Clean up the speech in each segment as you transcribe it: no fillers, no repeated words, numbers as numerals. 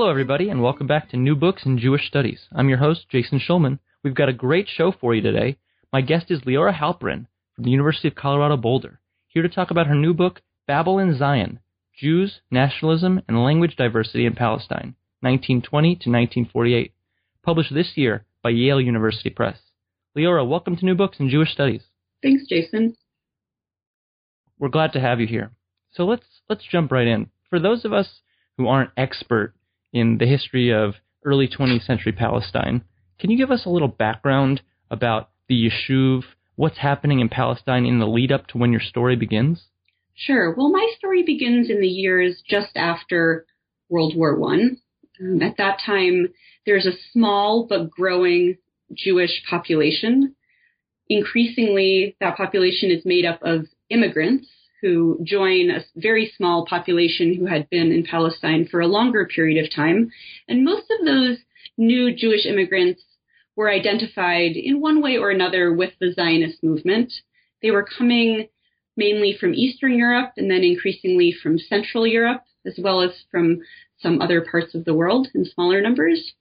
everybody, and welcome back to New Books in Jewish Studies. I'm your host, Jason Schulman. We've got a great show for you today. My guest is Leora Halperin from the University of Colorado Boulder, here to talk about her new book, Babel in Zion, Jews, Nationalism, and Language Diversity in Palestine, 1920 to 1948, published this year by Yale University Press. Leora, welcome to New Books in Jewish Studies. Thanks, Jason. We're glad to have you here. So let's jump right in. For those of us who aren't expert in the history of early 20th century Palestine, can you give us a little background about the Yishuv, what's happening in Palestine in the lead up to when your story begins? Sure. Well, my story begins in the years just after World War I. At that time, there's a small but growing Jewish population. Increasingly, that population is made up of immigrants who join a very small population who had been in Palestine for a longer period of time. And most of those new Jewish immigrants were identified in one way or another with the Zionist movement. They were coming mainly from Eastern Europe and then increasingly from Central Europe, as well as from some other parts of the world in smaller numbers.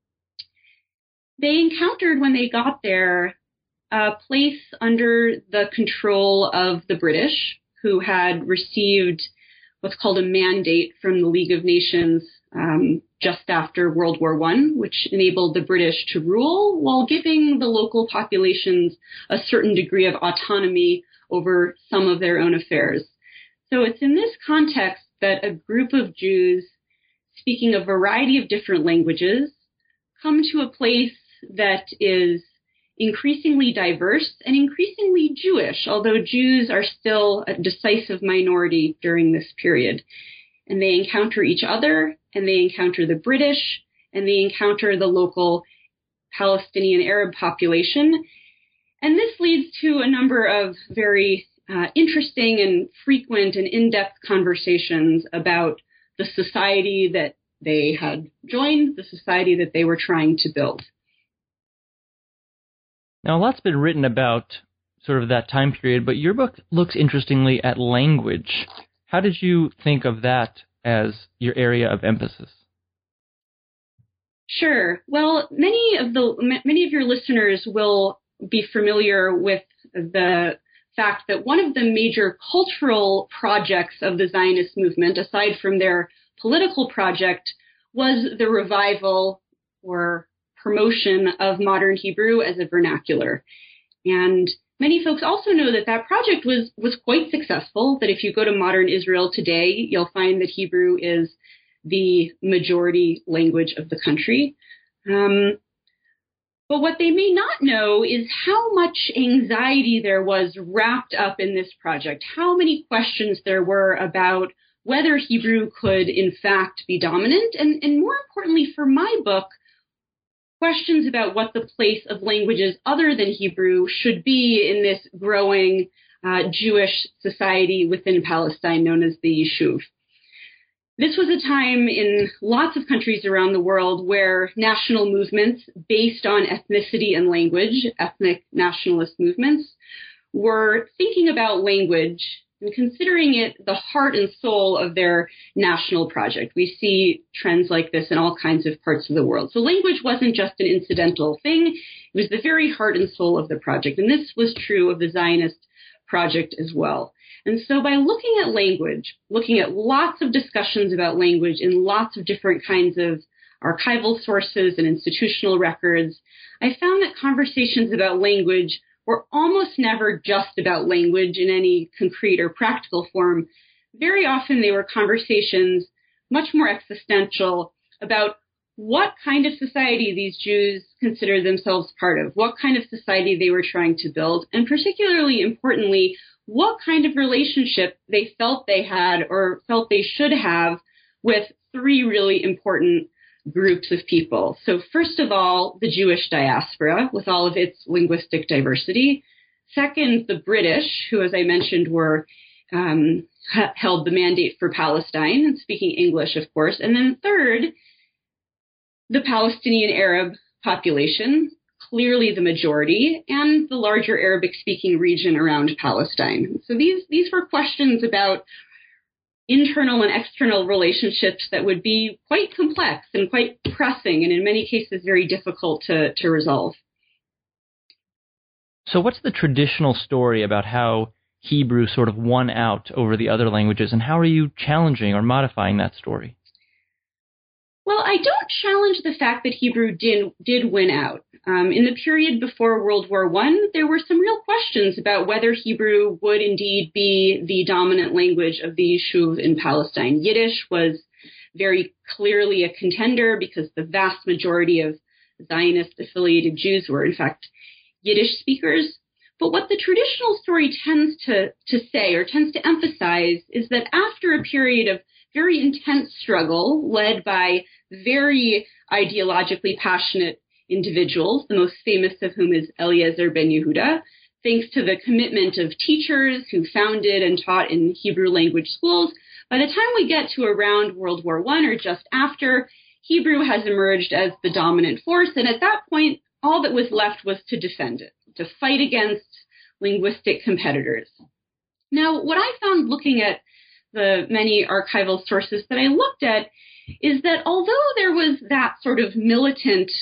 They encountered, when they got there, a place under the control of the British, who had received what's called a mandate from the League of Nations just after World War I, which enabled the British to rule while giving the local populations a certain degree of autonomy over some of their own affairs. So it's in this context that a group of Jews speaking a variety of different languages come to a place that is increasingly diverse and increasingly Jewish, although Jews are still a decisive minority during this period. And they encounter each other, and they encounter the British, and they encounter the local Palestinian Arab population. And this leads to a number of very interesting and frequent and in-depth conversations about the society that they had joined, the society that they were trying to build. Now, a lot's been written about sort of that time period, but your book looks interestingly at language. How did you think of that as your area of emphasis? Sure. Well, many of your listeners will be familiar with the fact that one of the major cultural projects of the Zionist movement, aside from their political project, was the revival or promotion of modern Hebrew as a vernacular. And many folks also know that that project was quite successful, that if you go to modern Israel today, you'll find that Hebrew is the majority language of the country. But what they may not know is how much anxiety there was wrapped up in this project, how many questions there were about whether Hebrew could in fact be dominant, and more importantly for my book, questions about what the place of languages other than Hebrew should be in this growing Jewish society within Palestine known as the Yishuv. This was a time in lots of countries around the world where national movements based on ethnicity and language, ethnic nationalist movements, were thinking about language and considering it the heart and soul of their national project. We see trends like this in all kinds of parts of the world. So language wasn't just an incidental thing. It was the very heart and soul of the project. And this was true of the Zionist project as well. And so by looking at language, looking at lots of discussions about language in lots of different kinds of archival sources and institutional records, I found that conversations about language were almost never just about language in any concrete or practical form. Very often they were conversations much more existential about what kind of society these Jews considered themselves part of, what kind of society they were trying to build, and particularly importantly, what kind of relationship they felt they had or felt they should have with three really important groups of people. So first of all, the Jewish diaspora with all of its linguistic diversity. Second, the British, who, as I mentioned, were held the mandate for Palestine and speaking English, of course. And then third, the Palestinian Arab population, clearly the majority, and the larger Arabic-speaking region around Palestine. So these were questions about internal and external relationships that would be quite complex and quite pressing, and in many cases very difficult to resolve. So what's the traditional story about how Hebrew sort of won out over the other languages, and how are you challenging or modifying that story? Well, I don't challenge the fact that Hebrew did win out. In the period before World War I, there were some real questions about whether Hebrew would indeed be the dominant language of the Yishuv in Palestine. Yiddish was very clearly a contender because the vast majority of Zionist-affiliated Jews were, in fact, Yiddish speakers. But what the traditional story tends to say or tends to emphasize is that after a period of very intense struggle led by very ideologically passionate individuals, the most famous of whom is Eliezer ben Yehuda, thanks to the commitment of teachers who founded and taught in Hebrew language schools, by the time we get to around World War I or just after, Hebrew has emerged as the dominant force, and at that point, all that was left was to defend it, to fight against linguistic competitors. Now, what I found looking at the many archival sources that I looked at is that although there was that sort of militant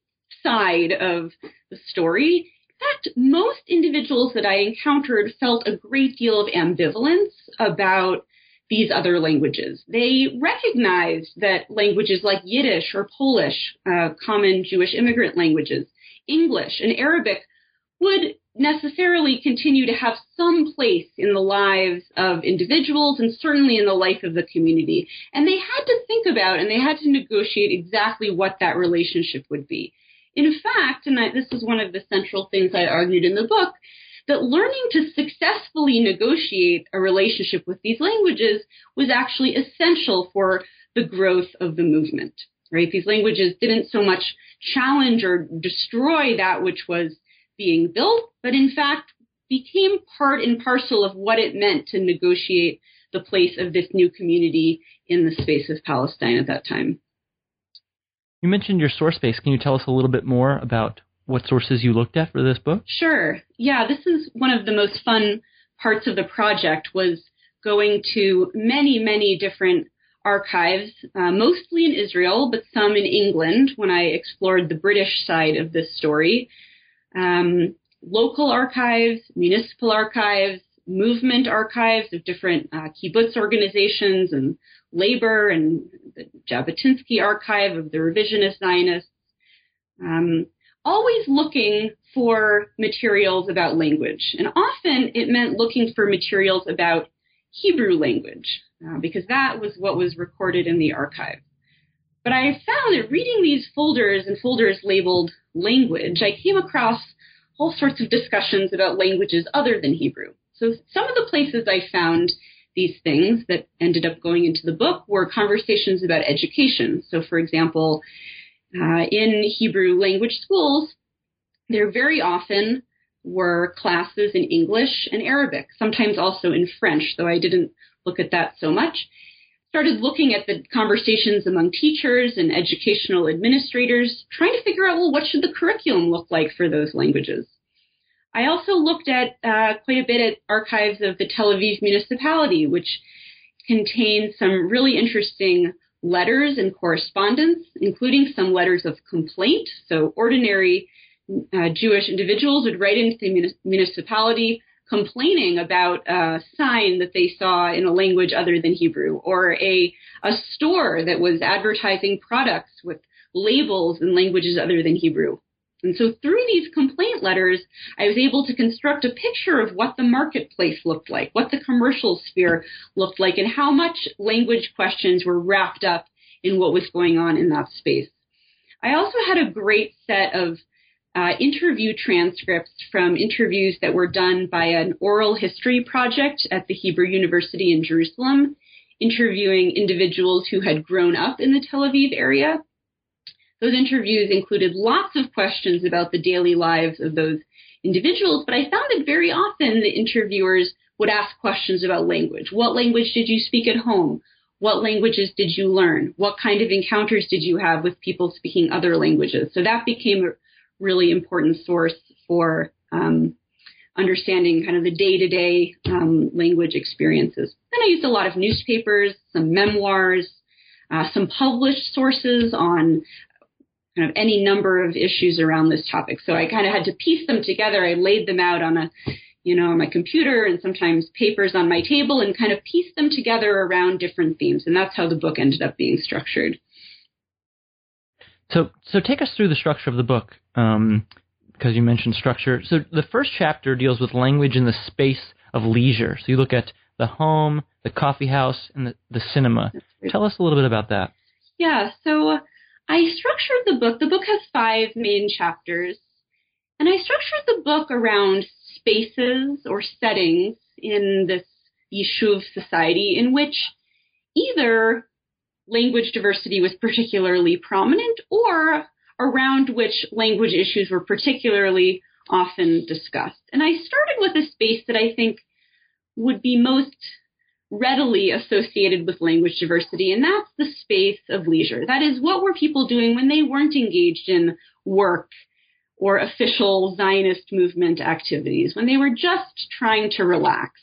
side of the story, in fact, most individuals that I encountered felt a great deal of ambivalence about these other languages. They recognized that languages like Yiddish or Polish, common Jewish immigrant languages, English and Arabic would necessarily continue to have some place in the lives of individuals and certainly in the life of the community. And they had to think about and they had to negotiate exactly what that relationship would be. In fact, and this is one of the central things I argued in the book, that learning to successfully negotiate a relationship with these languages was actually essential for the growth of the movement, right? These languages didn't so much challenge or destroy that which was being built, but in fact became part and parcel of what it meant to negotiate the place of this new community in the space of Palestine at that time. You mentioned your source base. Can you tell us a little bit more about what sources you looked at for this book? Sure. Yeah, this is one of the most fun parts of the project, was going to many, many different archives, mostly in Israel, but some in England when I explored the British side of this story. Local archives, municipal archives, movement archives of different kibbutz organizations and labor, and the Jabotinsky archive of the revisionist Zionists. Always looking for materials about language. And often it meant looking for materials about Hebrew language, because that was what was recorded in the archive. But I found that reading these folders and folders labeled language, I came across all sorts of discussions about languages other than Hebrew. So some of the places I found these things that ended up going into the book were conversations about education. So, for example, in Hebrew language schools, there very often were classes in English and Arabic, sometimes also in French, though I didn't look at that so much. Started looking at the conversations among teachers and educational administrators, trying to figure out, well, what should the curriculum look like for those languages? I also looked at quite a bit at archives of the Tel Aviv municipality, which contained some really interesting letters and correspondence, including some letters of complaint. So ordinary Jewish individuals would write into the municipality complaining about a sign that they saw in a language other than Hebrew, or a store that was advertising products with labels in languages other than Hebrew. And so through these complaint letters, I was able to construct a picture of what the marketplace looked like, what the commercial sphere looked like, and how much language questions were wrapped up in what was going on in that space. I also had a great set of interview transcripts from interviews that were done by an oral history project at the Hebrew University in Jerusalem, interviewing individuals who had grown up in the Tel Aviv area. Those interviews included lots of questions about the daily lives of those individuals, but I found that very often the interviewers would ask questions about language. What language did you speak at home? What languages did you learn? What kind of encounters did you have with people speaking other languages? So that became a really important source for understanding kind of the day-to-day language experiences. Then I used a lot of newspapers, some memoirs, some published sources on kind of any number of issues around this topic. So I kind of had to piece them together. I laid them out on on my computer and sometimes papers on my table and kind of pieced them together around different themes. And that's how the book ended up being structured. So take us through the structure of the book, because you mentioned structure. So the first chapter deals with language in the space of leisure. So you look at the home, the coffee house, and the cinema. Tell us a little bit about that. Yeah, so I structured the book. The book has 5 main chapters. And I structured the book around spaces or settings in this Yishuv society in which either language diversity was particularly prominent or around which language issues were particularly often discussed. And I started with a space that I think would be most readily associated with language diversity, and that's the space of leisure. That is, what were people doing when they weren't engaged in work or official Zionist movement activities, when they were just trying to relax?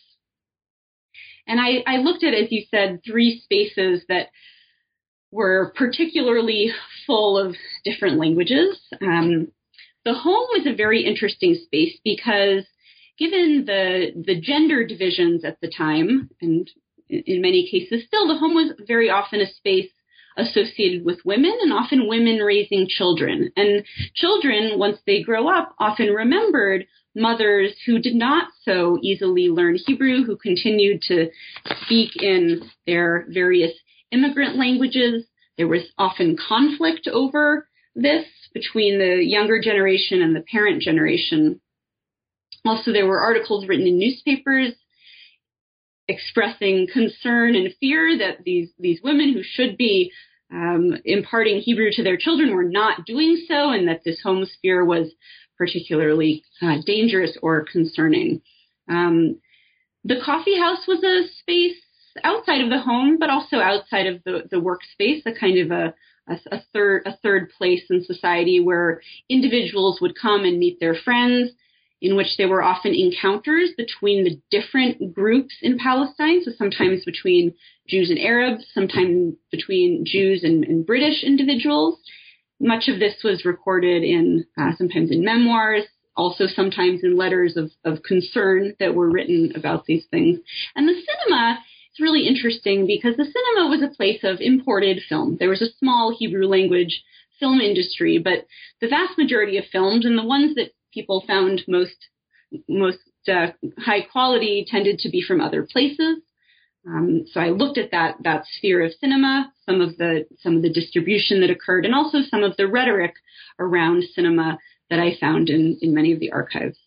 And I looked at, as you said, 3 spaces that were particularly full of different languages. The home was a very interesting space because given the gender divisions at the time, and in many cases still, the home was very often a space associated with women and often women raising children. And children, once they grow up, often remembered mothers who did not so easily learn Hebrew, who continued to speak in their various immigrant languages. There was often conflict over this between the younger generation and the parent generation. Also, there were articles written in newspapers expressing concern and fear that these women who should be imparting Hebrew to their children were not doing so, and that this home sphere was particularly dangerous or concerning. The coffee house was a space outside of the home, but also outside of the workspace, a kind of a third place in society where individuals would come and meet their friends, in which there were often encounters between the different groups in Palestine, so sometimes between Jews and Arabs, sometimes between Jews and British individuals. Much of this was recorded in sometimes in memoirs, also sometimes in letters of concern that were written about these things. And the cinema is really interesting because the cinema was a place of imported film. There was a small Hebrew language film industry, but the vast majority of films, and the ones that people found most high quality, tended to be from other places. So I looked at that sphere of cinema, some of the distribution that occurred, and also some of the rhetoric around cinema that I found in many of the archives.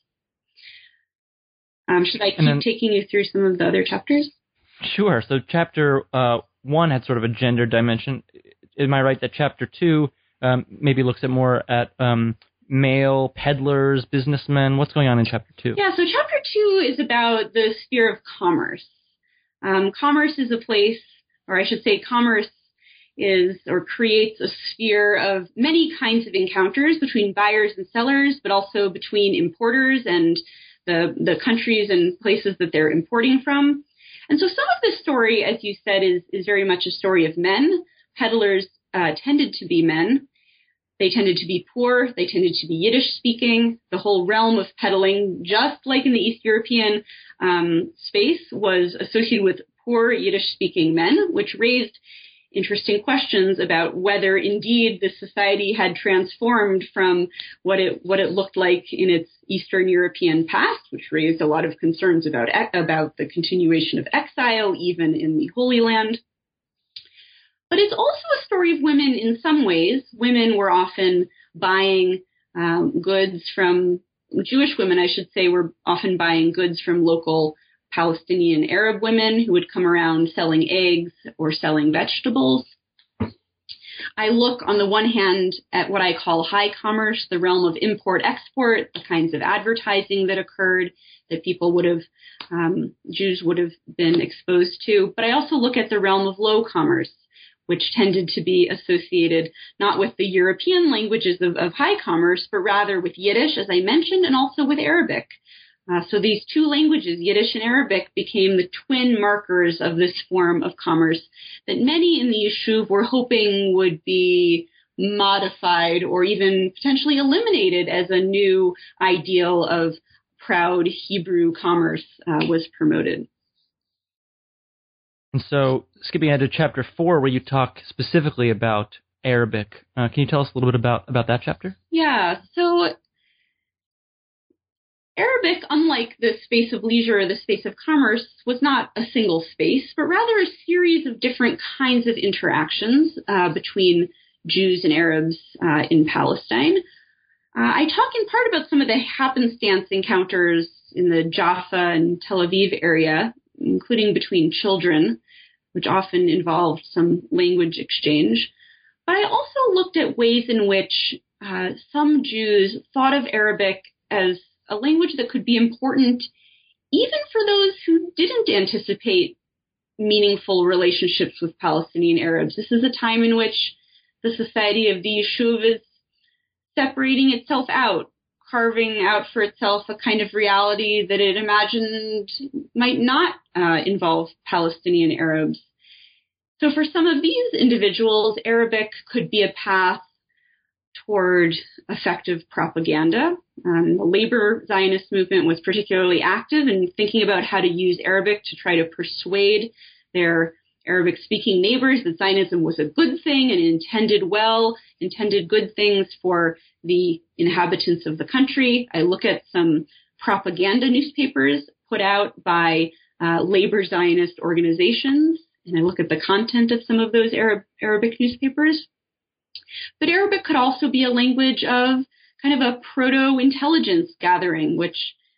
Should I keep taking you through some of the other chapters? Sure. So chapter 1 had sort of a gender dimension. Am I right that chapter 2 maybe looks at more at male peddlers, businessmen? What's going on in chapter 2? Yeah, so chapter 2 is about the sphere of commerce. Commerce is a place, or I should say commerce is or creates a sphere of many kinds of encounters between buyers and sellers, but also between importers and the countries and places that they're importing from. And so some of this story, as you said, is very much a story of men. Peddlers tended to be men. They tended to be poor. They tended to be Yiddish speaking. The whole realm of peddling, just like in the East European space, was associated with poor Yiddish speaking men, which raised interesting questions about whether indeed this society had transformed from what it looked like in its Eastern European past, which raised a lot of concerns about the continuation of exile, even in the Holy Land. But it's also a story of women in some ways. Women were often buying goods from, Jewish women, I should say, were often buying goods from local Palestinian Arab women who would come around selling eggs or selling vegetables. I look, on the one hand, at what I call high commerce, the realm of import-export, the kinds of advertising that occurred that people Jews would have been exposed to. But I also look at the realm of low commerce, which tended to be associated not with the European languages of high commerce, but rather with Yiddish, as I mentioned, and also with Arabic. So these two languages, Yiddish and Arabic, became the twin markers of this form of commerce that many in the Yishuv were hoping would be modified or even potentially eliminated as a new ideal of proud Hebrew commerce was promoted. And so, skipping ahead to chapter 4, where you talk specifically about Arabic, can you tell us a little bit about that chapter? Yeah, so Arabic, unlike the space of leisure or the space of commerce, was not a single space, but rather a series of different kinds of interactions between Jews and Arabs in Palestine. I talk in part about some of the happenstance encounters in the Jaffa and Tel Aviv area, including between children, which often involved some language exchange. But I also looked at ways in which some Jews thought of Arabic as a language that could be important even for those who didn't anticipate meaningful relationships with Palestinian Arabs. This is a time in which the society of the Yishuv is separating itself out, carving out for itself a kind of reality that it imagined might not involve Palestinian Arabs. So for some of these individuals, Arabic could be a path toward effective propaganda. The labor Zionist movement was particularly active in thinking about how to use Arabic to try to persuade their Arabic-speaking neighbors that Zionism was a good thing and intended good things for the inhabitants of the country. I look at some propaganda newspapers put out by labor Zionist organizations, and I look at the content of some of those Arabic newspapers. But Arabic could also be a language of kind of a proto-intelligence gathering, which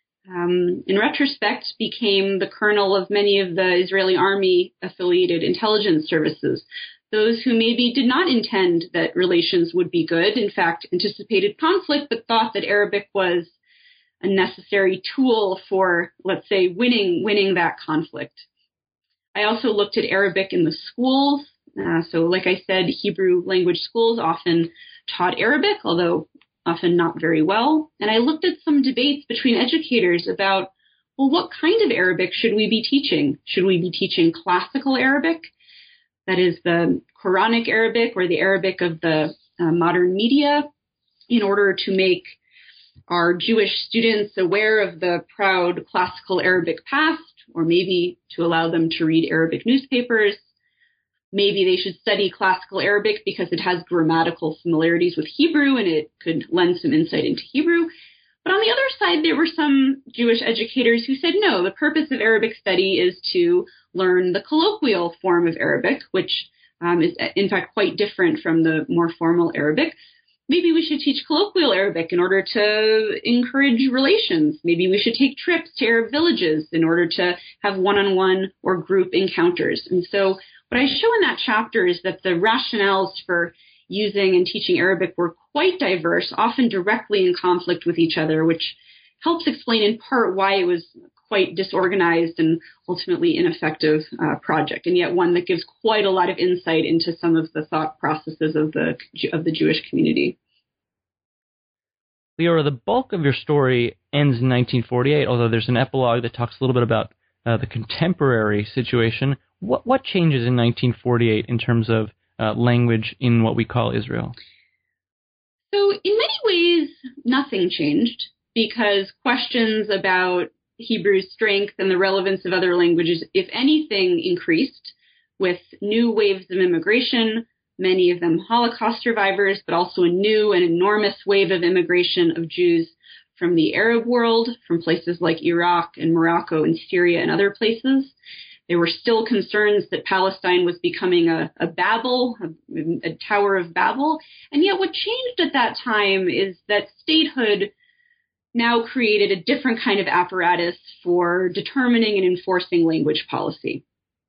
in retrospect became the kernel of many of the Israeli army-affiliated intelligence services. Those who maybe did not intend that relations would be good, in fact, anticipated conflict, but thought that Arabic was a necessary tool for, let's say, winning that conflict. I also looked at Arabic in the schools. So like I said, Hebrew language schools often taught Arabic, although often not very well. And I looked at some debates between educators about, well, what kind of Arabic should we be teaching? Should we be teaching classical Arabic? That is the Quranic Arabic or the Arabic of the modern media, in order to make our Jewish students aware of the proud classical Arabic past, or maybe to allow them to read Arabic newspapers. Maybe they should study classical Arabic because it has grammatical similarities with Hebrew and it could lend some insight into Hebrew. But on the other side, there were some Jewish educators who said, no, the purpose of Arabic study is to learn the colloquial form of Arabic, which is in fact quite different from the more formal Arabic. Maybe we should teach colloquial Arabic in order to encourage relations. Maybe we should take trips to Arab villages in order to have one-on-one or group encounters. And so what I show in that chapter is that the rationales for using and teaching Arabic were quite diverse, often directly in conflict with each other, which helps explain in part why it was quite disorganized and ultimately ineffective project, and yet one that gives quite a lot of insight into some of the thought processes of the Jewish community. Leora, the bulk of your story ends in 1948, although there's an epilogue that talks a little bit about the contemporary situation. What changes in 1948 in terms of language in what we call Israel? So in many ways, nothing changed, because questions about Hebrew's strength and the relevance of other languages, if anything, increased with new waves of immigration, many of them Holocaust survivors, but also a new and enormous wave of immigration of Jews from the Arab world, from places like Iraq and Morocco and Syria and other places. There were still concerns that Palestine was becoming a Babel, a Tower of Babel. And yet what changed at that time is that statehood now created a different kind of apparatus for determining and enforcing language policy.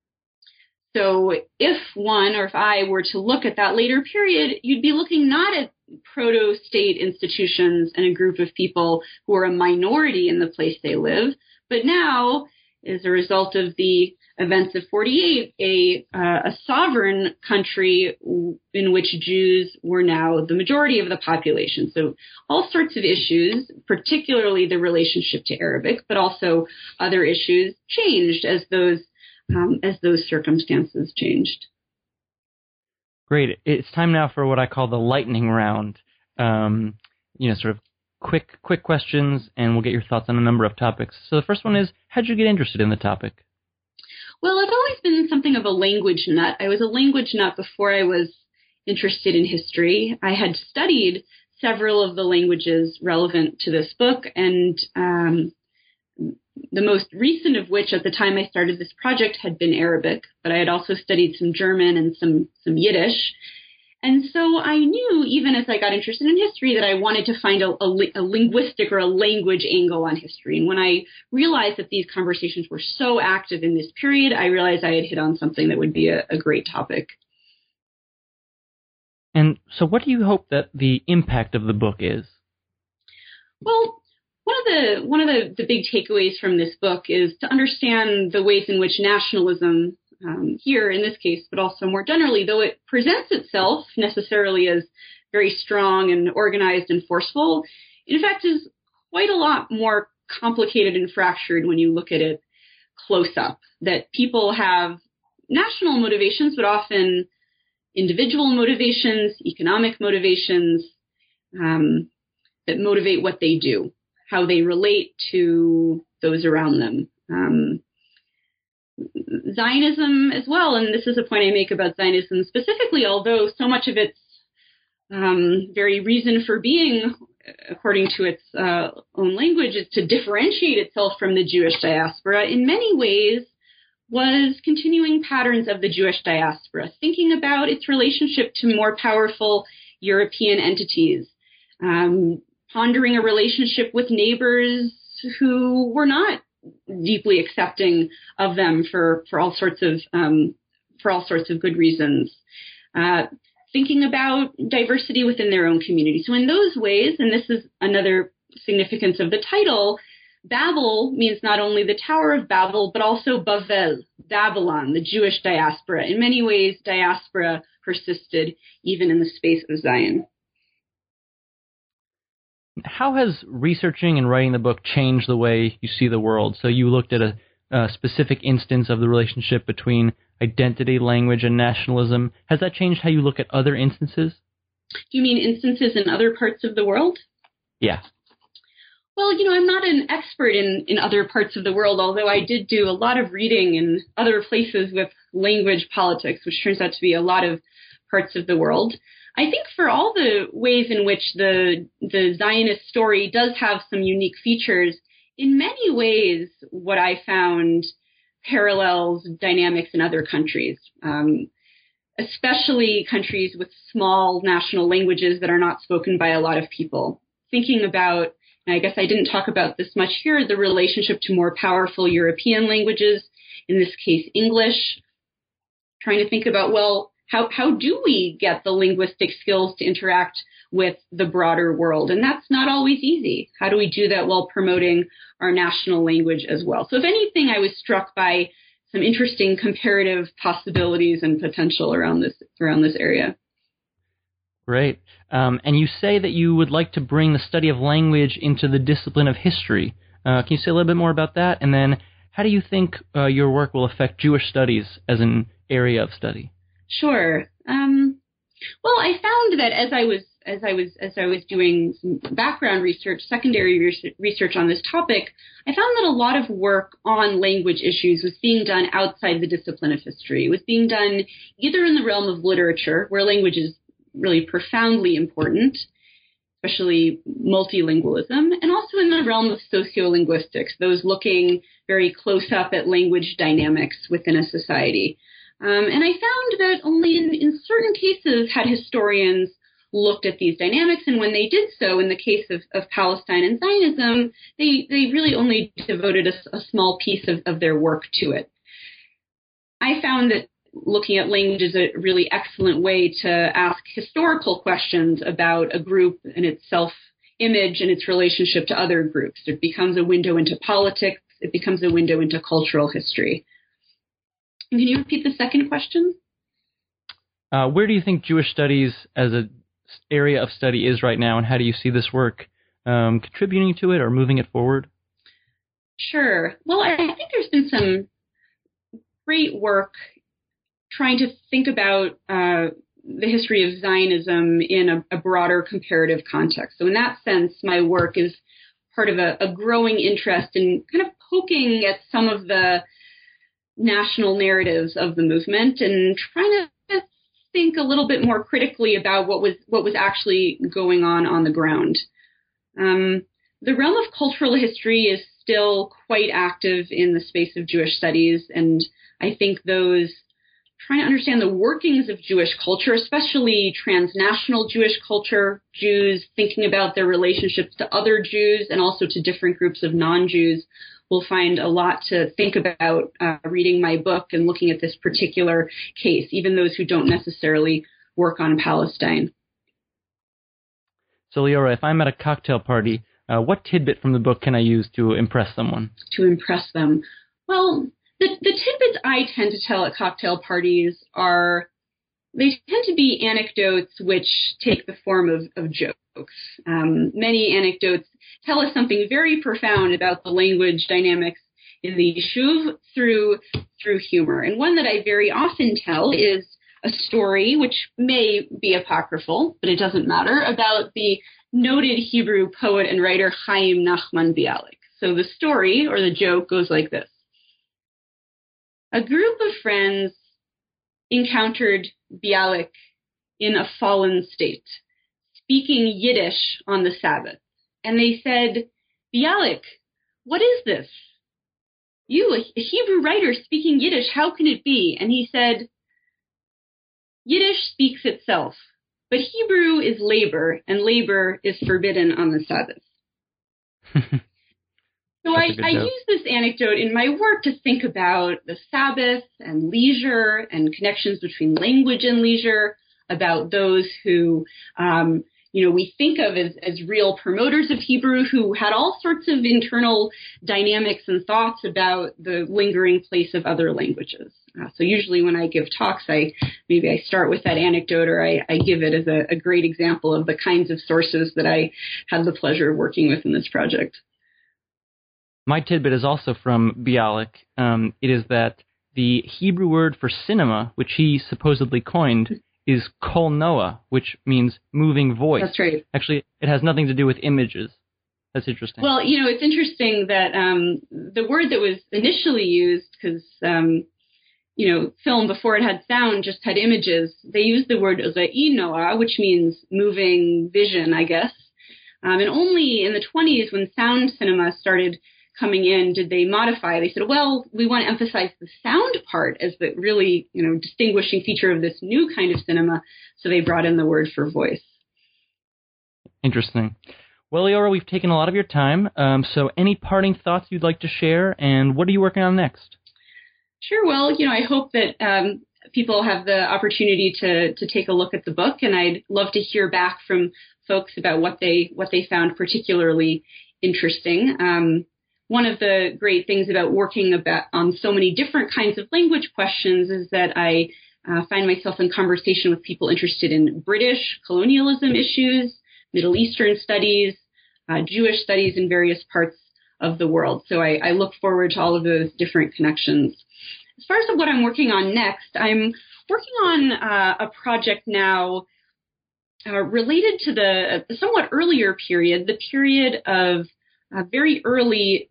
So if one or if I were to look at that later period, you'd be looking not at proto-state institutions and a group of people who are a minority in the place they live, but now as a result of the events of 48, a sovereign country in which Jews were now the majority of the population. So all sorts of issues, particularly the relationship to Arabic, but also other issues changed as those circumstances changed. Great. It's time now for what I call the lightning round. Sort of quick questions, and we'll get your thoughts on a number of topics. So the first one is, how'd you get interested in the topic? Well, I've always been something of a language nut. I was a language nut before I was interested in history. I had studied several of the languages relevant to this book, and the most recent of which at the time I started this project had been Arabic, but I had also studied some German and some Yiddish. And so I knew, even as I got interested in history, that I wanted to find a linguistic or a language angle on history. And when I realized that these conversations were so active in this period, I realized I had hit on something that would be a great topic. And so what do you hope that the impact of the book is? Well, one of the big takeaways from this book is to understand the ways in which nationalism here in this case, but also more generally, though it presents itself necessarily as very strong and organized and forceful, in fact is quite a lot more complicated and fractured when you look at it close up. That people have national motivations, but often individual motivations, economic motivations that motivate what they do, how they relate to those around them. Zionism as well, and this is a point I make about Zionism specifically, although so much of its very reason for being, according to its own language, is to differentiate itself from the Jewish diaspora, in many ways was continuing patterns of the Jewish diaspora, thinking about its relationship to more powerful European entities, pondering a relationship with neighbors who were not deeply accepting of them for all sorts of good reasons, thinking about diversity within their own community. So in those ways, and this is another significance of the title, Babel means not only the Tower of Babel, but also Bavel, Babylon, the Jewish diaspora. In many ways, diaspora persisted even in the space of Zion. How has researching and writing the book changed the way you see the world? So you looked at a specific instance of the relationship between identity, language, and nationalism. Has that changed how you look at other instances? Do you mean instances in other parts of the world? Yeah. Well, I'm not an expert in other parts of the world, although I did do a lot of reading in other places with language politics, which turns out to be a lot of parts of the world. I think for all the ways in which the Zionist story does have some unique features, in many ways what I found parallels dynamics in other countries, especially countries with small national languages that are not spoken by a lot of people. Thinking about, and I guess I didn't talk about this much here, the relationship to more powerful European languages, in this case English, trying to think about, well, how do we get the linguistic skills to interact with the broader world? And that's not always easy. How do we do that while promoting our national language as well? So if anything, I was struck by some interesting comparative possibilities and potential around this area. Great. And you say that you would like to bring the study of language into the discipline of history. Can you say a little bit more about that? And then how do you think your work will affect Jewish studies as an area of study? Sure. Well, I found that as I was doing some background research, secondary research on this topic, I found that a lot of work on language issues was being done outside the discipline of history. It was being done either in the realm of literature, where language is really profoundly important, especially multilingualism, and also in the realm of sociolinguistics, those looking very close up at language dynamics within a society. And I found that only in certain cases had historians looked at these dynamics, and when they did so, in the case of Palestine and Zionism, they really only devoted a small piece of their work to it. I found that looking at language is a really excellent way to ask historical questions about a group and its self-image and its relationship to other groups. It becomes a window into politics, It becomes a window into cultural history. And can you repeat the second question? Where do you think Jewish studies as an area of study is right now, and how do you see this work contributing to it or moving it forward? Sure. Well, I think there's been some great work trying to think about the history of Zionism in a broader comparative context. So in that sense, my work is part of a growing interest in kind of poking at some of the national narratives of the movement and trying to think a little bit more critically about what was actually going on the ground. The realm of cultural history is still quite active in the space of Jewish studies, and I think those trying to understand the workings of Jewish culture, especially transnational Jewish culture, Jews thinking about their relationships to other Jews and also to different groups of non-Jews, will find a lot to think about reading my book and looking at this particular case, even those who don't necessarily work on Palestine. So, Leora, if I'm at a cocktail party, what tidbit from the book can I use to impress someone? To impress them? Well, the tidbits I tend to tell at cocktail parties they tend to be anecdotes which take the form of jokes. Many anecdotes tell us something very profound about the language dynamics in the Yishuv through humor. And one that I very often tell is a story, which may be apocryphal, but it doesn't matter, about the noted Hebrew poet and writer Chaim Nachman Bialik. So the story, or the joke, goes like this. A group of friends encountered Bialik in a fallen state, speaking Yiddish on the Sabbath. And they said, Bialik, what is this? You, a Hebrew writer speaking Yiddish, how can it be? And he said, Yiddish speaks itself, but Hebrew is labor, and labor is forbidden on the Sabbath. So I use this anecdote in my work to think about the Sabbath and leisure and connections between language and leisure, about those who, we think of as real promoters of Hebrew, who had all sorts of internal dynamics and thoughts about the lingering place of other languages. So usually when I give talks, I start with that anecdote, or I give it as a great example of the kinds of sources that I had the pleasure of working with in this project. My tidbit is also from Bialik. It is that the Hebrew word for cinema, which he supposedly coined, is kol noah, which means moving voice. That's right. Actually, it has nothing to do with images. That's interesting. Well, it's interesting that the word that was initially used, because, film before it had sound just had images, they used the word re'i noah, which means moving vision, I guess. And only in the 1920s, when sound cinema started coming in, did they modify? They said, well, we want to emphasize the sound part as the really, distinguishing feature of this new kind of cinema. So they brought in the word for voice. Interesting. Well, Leora, we've taken a lot of your time. So any parting thoughts you'd like to share, and what are you working on next? Sure. Well, I hope that people have the opportunity to take a look at the book, and I'd love to hear back from folks about what they found particularly interesting. One of the great things about working on so many different kinds of language questions is that I find myself in conversation with people interested in British colonialism issues, Middle Eastern studies, Jewish studies in various parts of the world. So I look forward to all of those different connections. As far as what I'm working on next, I'm working on a project now related to the somewhat earlier period, the period of very early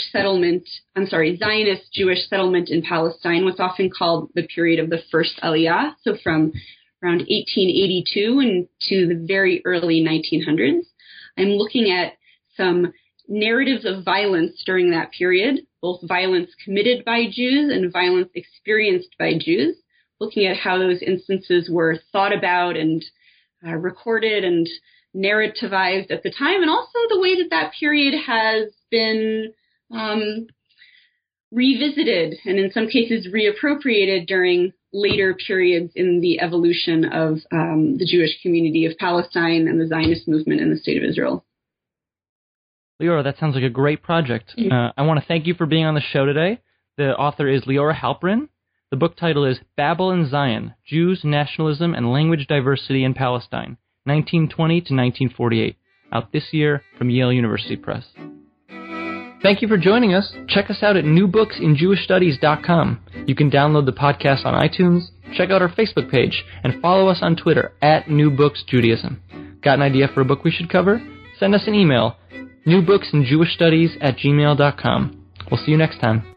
Zionist Jewish settlement in Palestine, what's often called the period of the first Aliyah, so from around 1882 and to the very early 1900s. I'm looking at some narratives of violence during that period, both violence committed by Jews and violence experienced by Jews, looking at how those instances were thought about and recorded and narrativized at the time, and also the way that period has been revisited and in some cases reappropriated during later periods in the evolution of the Jewish community of Palestine and the Zionist movement in the State of Israel. Leora, that sounds like a great project. I want to thank you for being on the show today. The author is Leora Halperin. The book title is Babel in Zion, Jews, Nationalism, and Language Diversity in Palestine, 1920 to 1948, out this year from Yale University Press. Thank you for joining us. Check us out at newbooksinjewishstudies.com. You can download the podcast on iTunes, check out our Facebook page, and follow us on Twitter at NewBooksJudaism. Got an idea for a book we should cover? Send us an email, newbooksinjewishstudies@gmail.com. We'll see you next time.